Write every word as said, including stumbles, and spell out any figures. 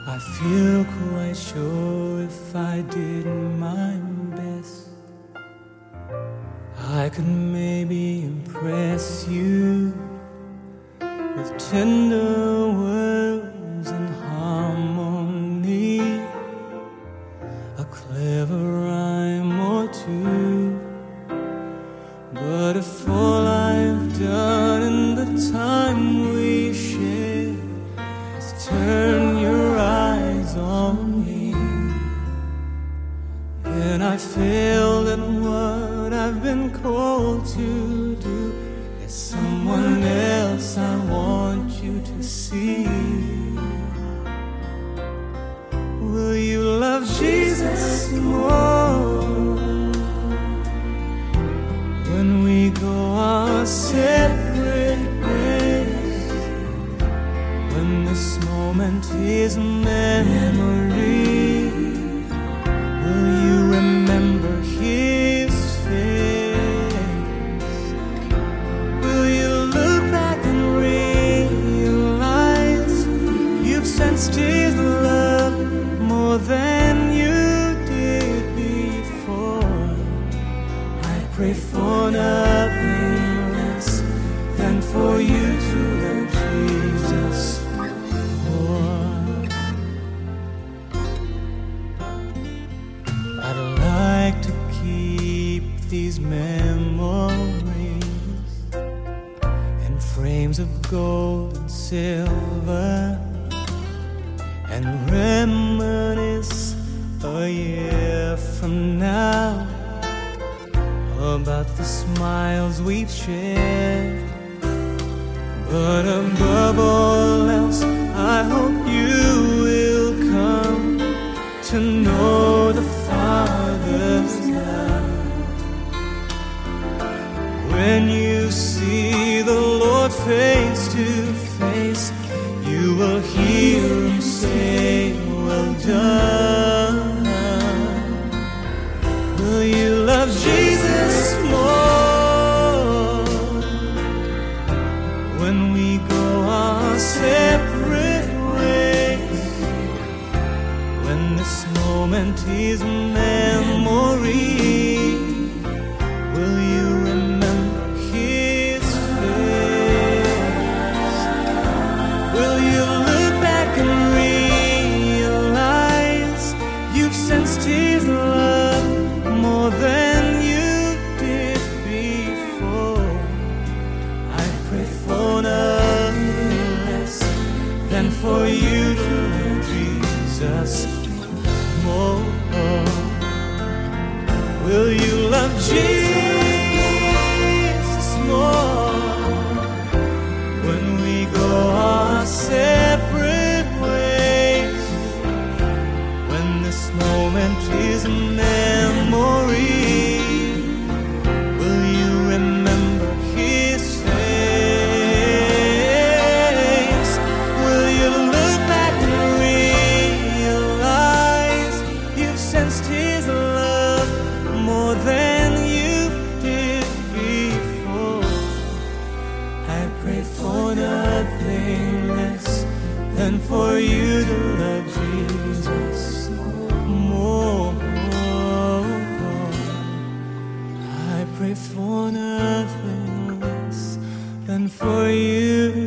I feel quite sure if I did my best, I could maybe impress you with tender words and harmony, a clever rhyme or two. But if all I've done in the time we shared is turn your eyes on me, then I failed at what I've been called to do. There's someone else I want you to see. Will you love Jesus more when we go our separate ways? When this moment is a memory, will you remember His face? Will you look back and realize you've sensed His love more than you did before? I pray for nothing less than for you to love Jesus more. I'd like to keep these memories in frames of gold and silver, and reminisce a year from now about the smiles we've shared. But above all else, I hope you will come to know the Father's love. When you see the Lord face to face, you will hear Him say, well done. Will you love Jesus more when we go our separate ways? When this moment is a memory, will you remember His face? Will you look back and realize you've sensed His love more than you did before? I pray for nothing less than for you to love Jesus more. Will you love Jesus more when we go our separate ways? When this moment is a memory, will you remember His face? Will you look back and realize you've sensed His love more than you did before? I pray for nothing less than for you to love Jesus more. I pray for nothing less than for you